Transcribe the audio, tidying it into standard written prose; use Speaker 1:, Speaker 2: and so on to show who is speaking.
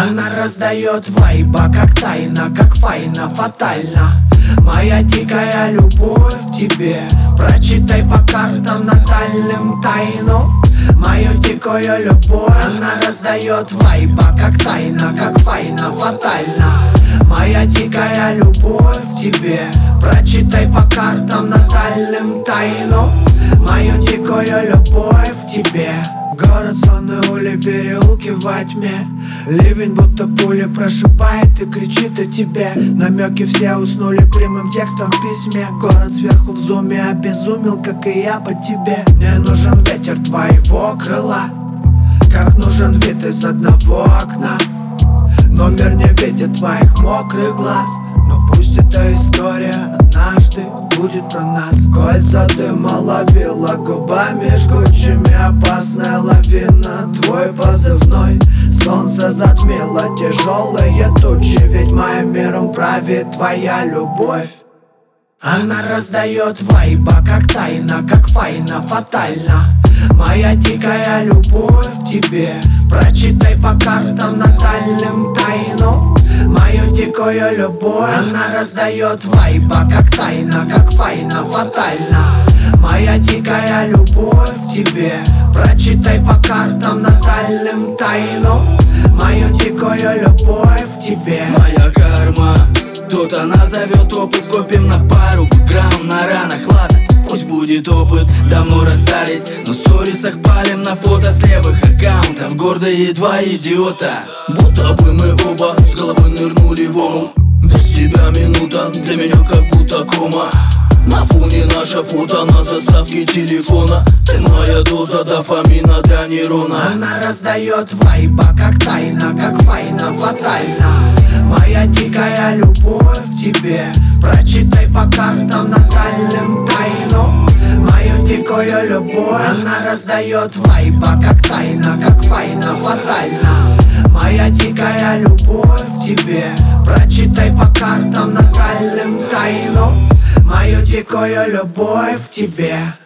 Speaker 1: Она раздает вайба, как тайна, как файна, фатально. Моя дикая любовь к тебе. Прочитай по картам натальным тайну. Мою дикую любовь. Она раздает вайба, как тайна, как файна, фатально. Моя дикая любовь к тебе. Прочитай по картам натальным тайну. Мою дикую любовь к тебе. Город, сонные ули, переулки во тьме. Ливень будто пули прошибает и кричит о тебе. Намеки все уснули прямым текстом в письме. Город сверху в зуме обезумел, как и я по тебе. Мне нужен ветер твоего крыла, как нужен вид из одного окна. Но мир не видит твоих мокрых глаз. Но пусть эта история однажды будет про нас. Кольца дыма ловила губами жгучими. Опасная лавина, твой позывной. Солнце затмило тяжелые тучи. Ведь моим миром правит твоя любовь. Она раздает вайба, как тайна, как файна, фатально. Моя дикая любовь к тебе. Прочитай по картам натальным тайну. Мою дикую любовь. Она раздает вайба, как тайна, как файна, фатально. Моя дикая любовь к тебе. Прочитай по картам натальным тайну. Мою дикую любовь к тебе.
Speaker 2: Моя карма, кто-то назовет опыт. Копим на пару грамм на ранах, ладно, пусть будет опыт. Давно расстались, но в сторисах палим на фото с левых аккаунтов. Гордые два идиота. Будто бы мы оба с головой нырнули в омут. Без тебя минута для меня как будто кома. На фоне наше фото на заставке телефона. Ты моя доза дофамина для нейрона.
Speaker 1: Она раздает вайба, как тайна, как файна, фатально. Моя дикая любовь к тебе. Прочитай по картам натальным тайну. Мою дикую любовь. Она раздает вайба, как тайна, как файна, фатально. Моя дикая любовь к тебе. Прочитай по картам натальным тайну. Мою дикую любовь к тебе.